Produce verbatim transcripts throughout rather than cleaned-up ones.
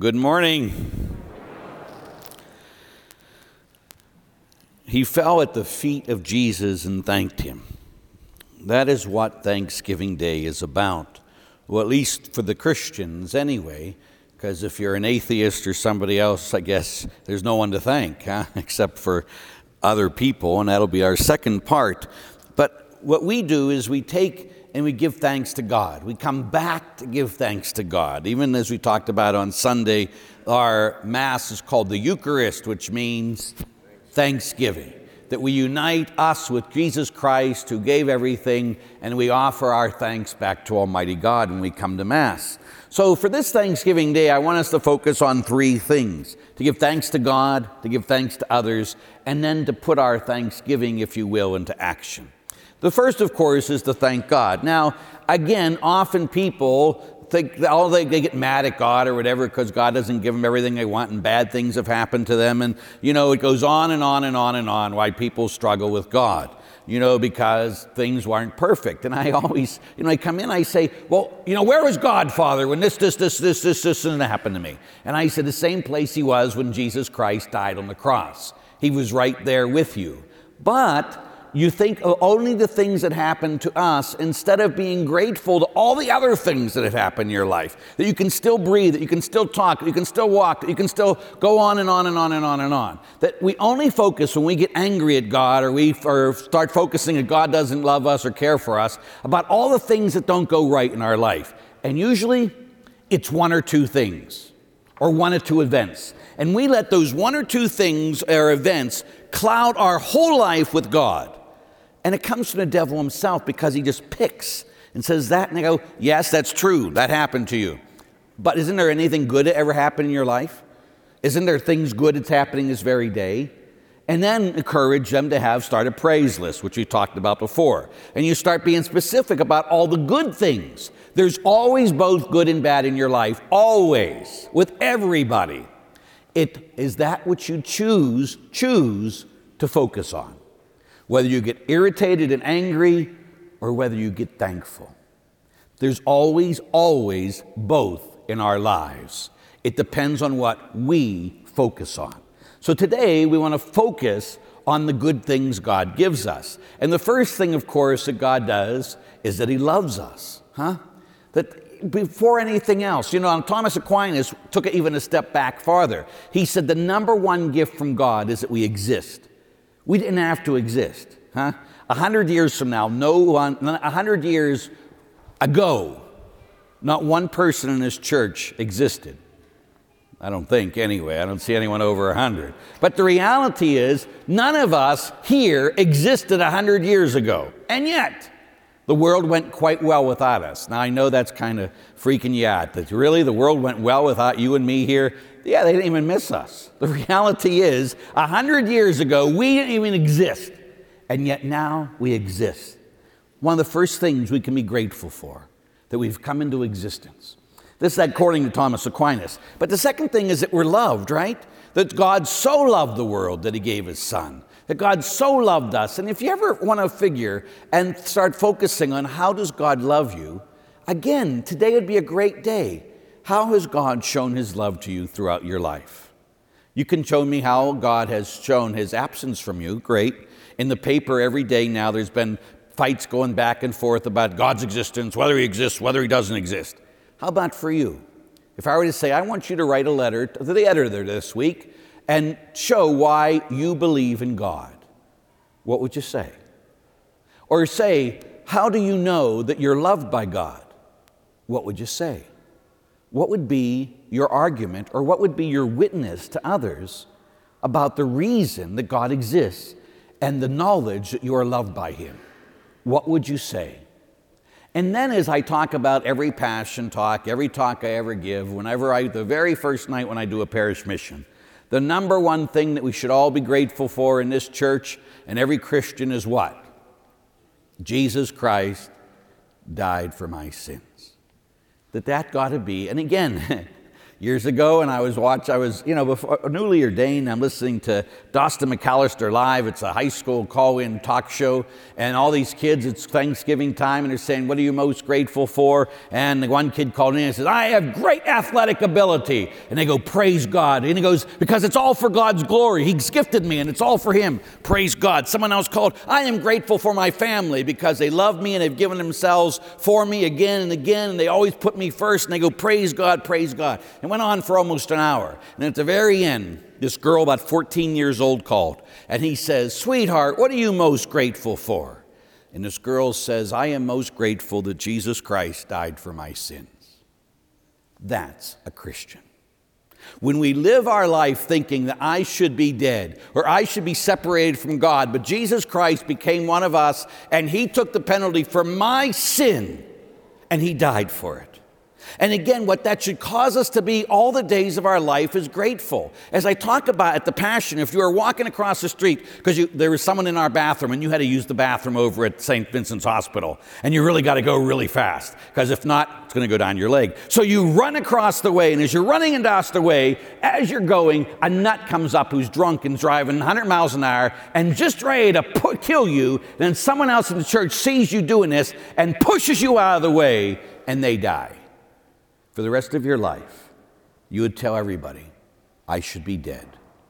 Good morning. He fell at the feet of Jesus and thanked him. That is what Thanksgiving Day is about. Well, at least for the Christians anyway, because if you're an atheist or somebody else, I guess there's no one to thank, huh? Except for other people, and that'll be our second part. But what we do is we take and we give thanks to God. We come back to give thanks to God. Even as we talked about on Sunday, our Mass is called the Eucharist, which means thanksgiving. That we unite us with Jesus Christ, who gave everything, and we offer our thanks back to Almighty God when we come to Mass. So for this Thanksgiving Day, I want us to focus on three things. To give thanks to God, to give thanks to others, and then to put our thanksgiving, if you will, into action. The first, of course, is to thank God. Now, again, often people think, oh, they, they get mad at God or whatever because God doesn't give them everything they want and bad things have happened to them. And, you know, it goes on and on and on and on why people struggle with God, you know, because things weren't perfect. And I always, you know, I come in, I say, well, you know, where was God, Father, when this, this, this, this, this, this, this happened to me? And I said, the same place he was when Jesus Christ died on the cross. He was right there with you. But you think of only the things that happen to us instead of being grateful to all the other things that have happened in your life. That you can still breathe, that you can still talk, that you can still walk, that you can still go on and on and on and on and on. That we only focus when we get angry at God or we or start focusing that God doesn't love us or care for us about all the things that don't go right in our life. And usually it's one or two things or one or two events. And we let those one or two things or events cloud our whole life with God. And it comes from the devil himself because he just picks and says that, and they go, yes, that's true, that happened to you. But isn't there anything good that ever happened in your life? Isn't there things good that's happening this very day? And then encourage them to have, start a praise list, which we talked about before. And you start being specific about all the good things. There's always both good and bad in your life, always, with everybody. It is that which you choose, choose to focus on. Whether you get irritated and angry or whether you get thankful. There's always, always both in our lives. It depends on what we focus on. So today we want to focus on the good things God gives us. And the first thing, of course, that God does is that he loves us. Huh? That before anything else, you know, Thomas Aquinas took it even a step back farther. He said the number one gift from God is that we exist. We didn't have to exist, huh? A hundred years from now, no one, a hundred years ago, not one person in this church existed. I don't think, anyway. I don't see anyone over a hundred. But the reality is, none of us here existed a hundred years ago. And yet, the world went quite well without us. Now, I know that's kind of freaking you out, that really the world went well without you and me here. Yeah, they didn't even miss us. The reality is, a hundred years ago, we didn't even exist. And yet now we exist. One of the first things we can be grateful for, that we've come into existence. This is according to Thomas Aquinas. But the second thing is that we're loved, right? That God so loved the world that he gave his son. That God so loved us. And if you ever want to figure and start focusing on how does God love you, again, today would be a great day. How has God shown his love to you throughout your life? You can show me how God has shown his absence from you. Great. In the paper every day now, there's been fights going back and forth about God's existence, whether he exists, whether he doesn't exist. How about for you? If I were to say, I want you to write a letter to the editor this week and show why you believe in God, what would you say? Or say, how do you know that you're loved by God? What would you say? What would be your argument or what would be your witness to others about the reason that God exists and the knowledge that you are loved by him? What would you say? And then as I talk about every passion talk, every talk I ever give, whenever I, the very first night when I do a parish mission, the number one thing that we should all be grateful for in this church and every Christian is what? Jesus Christ died for my sins. That that got to be, and again, Years ago, and I was watch. I was, you know, before, newly ordained. I'm listening to Dostin McAllister Live. It's a high school call-in talk show, and all these kids. It's Thanksgiving time, and they're saying, "What are you most grateful for?" And the one kid called in and says, "I have great athletic ability." And they go, "Praise God!" And he goes, "Because it's all for God's glory. He's gifted me, and it's all for Him. Praise God." Someone else called, "I am grateful for my family because they love me and they've given themselves for me again and again, and they always put me first." And they go, "Praise God, praise God." And went on for almost an hour. And at the very end, this girl about fourteen years old called, and he says, "Sweetheart, what are you most grateful for?" And this girl says, "I am most grateful that Jesus Christ died for my sins." That's a Christian. When we live our life thinking that I should be dead or I should be separated from God, but Jesus Christ became one of us and He took the penalty for my sin and He died for it. And again, what that should cause us to be all the days of our life is grateful. As I talk about at the Passion, if you were walking across the street because there was someone in our bathroom and you had to use the bathroom over at Saint Vincent's Hospital, and you really got to go really fast because if not, it's going to go down your leg. So you run across the way, and as you're running across the way, as you're going, a nut comes up who's drunk and driving one hundred miles an hour and just ready to put, kill you. Then someone else in the church sees you doing this and pushes you out of the way, and they die. For the rest of your life, you would tell everybody, "I should be dead."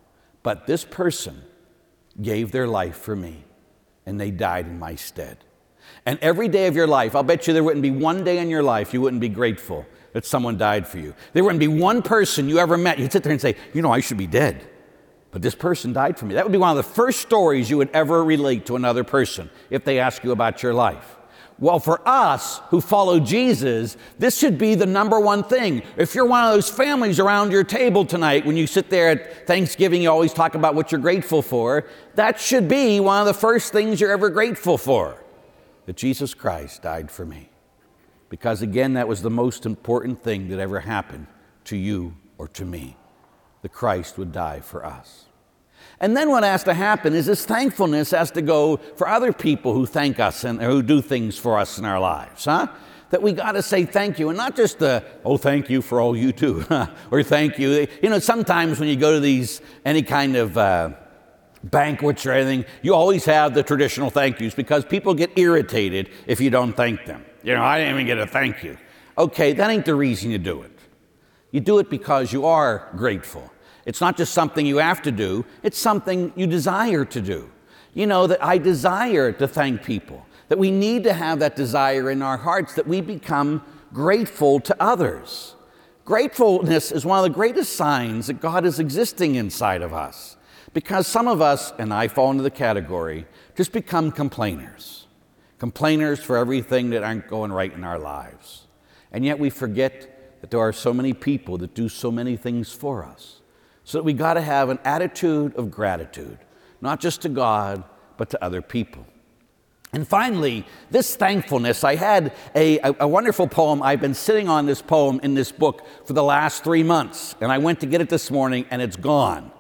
But this person gave their life for me, and they died in my stead. And every day of your life, I'll bet you there wouldn't be one day in your life you wouldn't be grateful that someone died for you. There wouldn't be one person you ever met. You'd sit there and say, "You know, I should be dead, but this person died for me." That would be one of the first stories you would ever relate to another person if they ask you about your life. Well, for us who follow Jesus, this should be the number one thing. If you're one of those families around your table tonight, when you sit there at Thanksgiving, you always talk about what you're grateful for. That should be one of the first things you're ever grateful for, that Jesus Christ died for me. Because again, that was the most important thing that ever happened to you or to me, that Christ would die for us. And then what has to happen is this thankfulness has to go for other people who thank us and who do things for us in our lives, huh? That we got to say thank you, and not just the, "Oh, thank you for all you do," or "Thank you." You know, sometimes when you go to these, any kind of uh, banquets or anything, you always have the traditional thank yous because people get irritated if you don't thank them. You know, "I didn't even get a thank you." Okay, that ain't the reason you do it. You do it because you are grateful. It's not just something you have to do, it's something you desire to do. You know, that I desire to thank people, that we need to have that desire in our hearts, that we become grateful to others. Gratefulness is one of the greatest signs that God is existing inside of us, because some of us, and I fall into the category, just become complainers. Complainers for everything that aren't going right in our lives. And yet we forget that there are so many people that do so many things for us. So that we got to have an attitude of gratitude, not just to God, but to other people. And finally, this thankfulness, I had a, a, a wonderful poem. I've been sitting on this poem in this book for the last three months, and I went to get it this morning, and it's gone.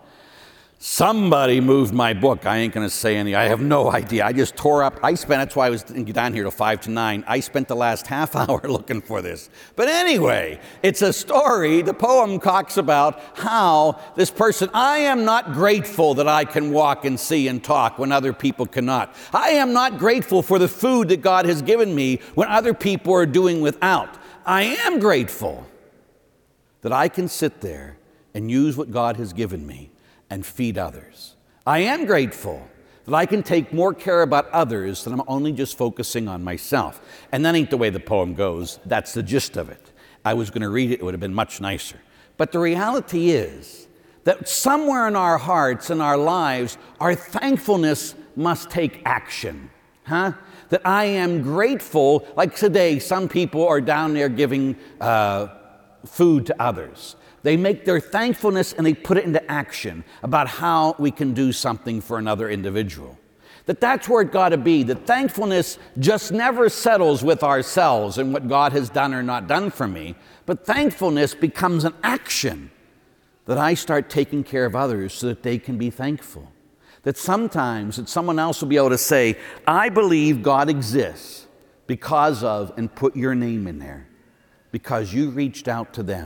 Somebody moved my book. I ain't going to say any. I have no idea. I just tore up. I spent, that's why I was down here till five to nine. I spent the last half hour looking for this. But anyway, it's a story. The poem talks about how this person, "I am not grateful that I can walk and see and talk when other people cannot. I am not grateful for the food that God has given me when other people are doing without. I am grateful that I can sit there and use what God has given me and feed others. I am grateful that I can take more care about others than I'm only just focusing on myself." And that ain't the way the poem goes. That's the gist of it. I was going to read it. It would have been much nicer. But the reality is that somewhere in our hearts and our lives, our thankfulness must take action. Huh? That I am grateful. Like today, some people are down there giving uh, food to others. They make their thankfulness and they put it into action about how we can do something for another individual. That that's where it got to be. That thankfulness just never settles with ourselves and what God has done or not done for me. But thankfulness becomes an action that I start taking care of others so that they can be thankful. That sometimes that someone else will be able to say, "I believe God exists because of," and put your name in there, because you reached out to them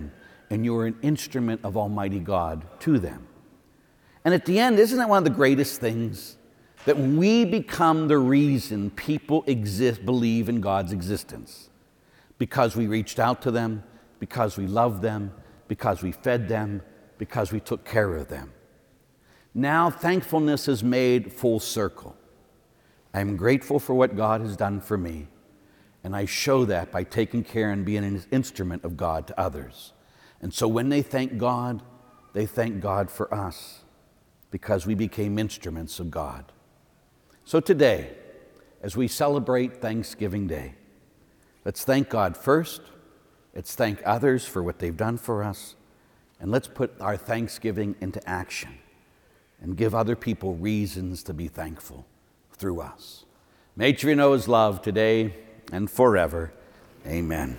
and you're an instrument of Almighty God to them. And at the end, isn't that one of the greatest things? That when we become the reason people exist, believe in God's existence, because we reached out to them, because we loved them, because we fed them, because we took care of them. Now thankfulness is made full circle. I am grateful for what God has done for me, and I show that by taking care and being an instrument of God to others. And so when they thank God, they thank God for us, because we became instruments of God. So today, as we celebrate Thanksgiving Day, let's thank God first, let's thank others for what they've done for us, and let's put our thanksgiving into action and give other people reasons to be thankful through us. May you know His love today and forever. Amen.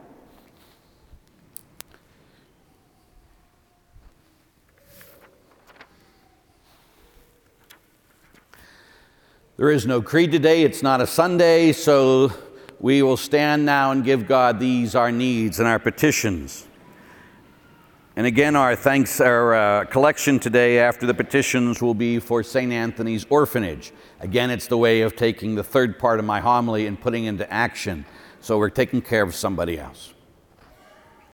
There is no creed today. It's not a Sunday, so we will stand now and give God these, our needs and our petitions. And again, our thanks, our uh, collection today after the petitions will be for Saint Anthony's Orphanage. Again, it's the way of taking the third part of my homily and putting into action. So we're taking care of somebody else.